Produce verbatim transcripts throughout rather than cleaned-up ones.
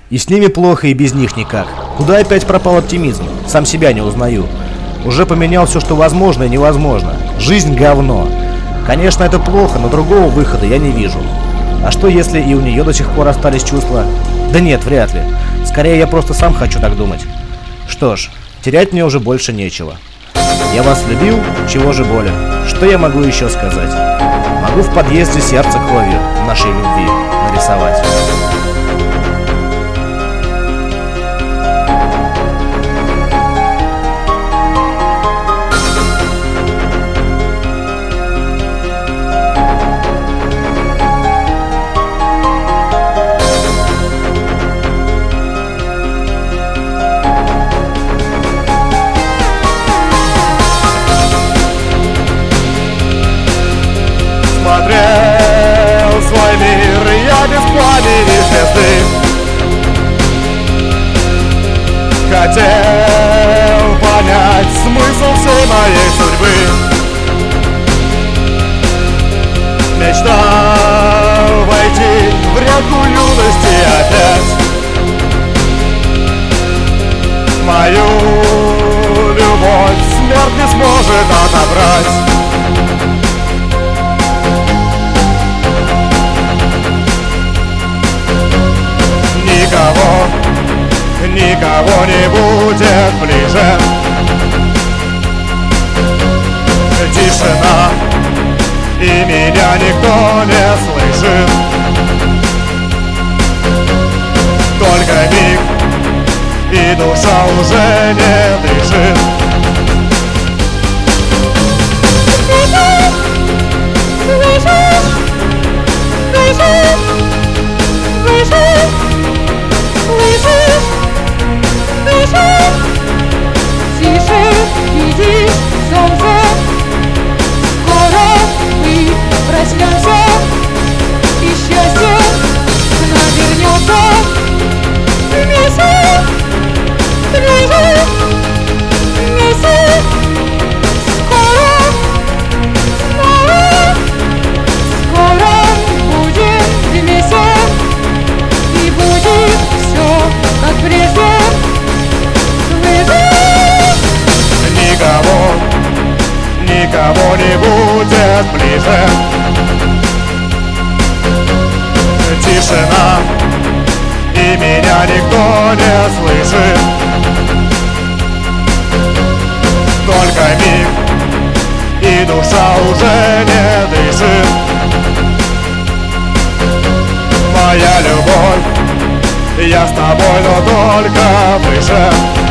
И с ними плохо, и без них никак. Куда опять пропал оптимизм? Сам себя не узнаю. Уже поменял все, что возможно и невозможно. Жизнь говно. Конечно, это плохо, но другого выхода я не вижу. А что, если и у нее до сих пор остались чувства? Да нет, вряд ли. Скорее, я просто сам хочу так думать. Что ж, терять мне уже больше нечего. Я вас любил, чего же более. Что я могу еще сказать? Могу в подъезде сердце кровью нашей любви нарисовать. Смотрел свой мир я без пламени звезды. Хотел понять смысл всей моей судьбы. Мечтал войти в реку юности опять. Мою любовь смерть не сможет отобрать. Никого, никого не будет ближе. Тишина, и меня никто не слышит. Только миг, и душа уже не дышит. Никого не будет ближе. Тишина, и меня никто не слышит. Только миг, и душа уже не дышит. Моя любовь, я с тобой, но только выше.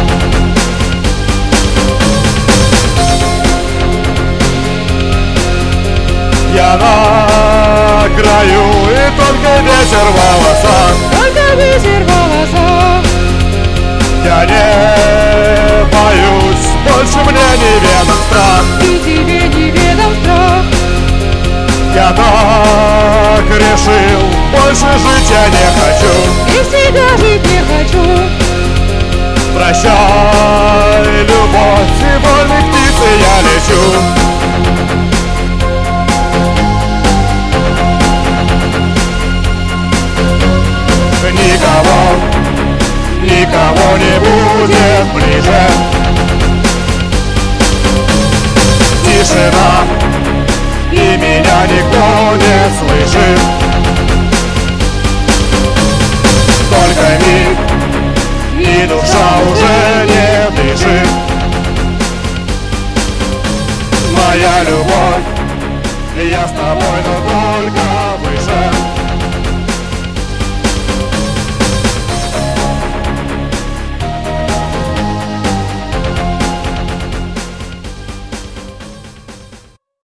Я на краю, и только ветер в волосах. Только ветер в волосах. Я не боюсь, больше мне неведом страх. И тебе неведом страх. Я так решил, больше жить я не хочу. И всегда жить не хочу. Прощай, любовь, и вольной птицей я лечу. Никого, никого не будет ближе. Тишина, и меня никто не слышит. Только миг, и душа уже не дышит. Моя любовь, я с тобой, но только